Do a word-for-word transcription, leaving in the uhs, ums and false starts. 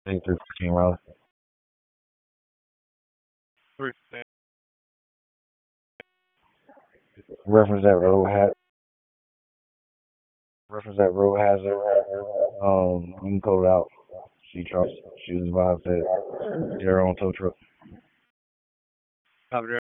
Eight three fourteen Raleigh. Three. Reference that road hat. Reference that road hazard. Um, you can code it out. She trucks. She was advised that they're on tow truck. Copy that.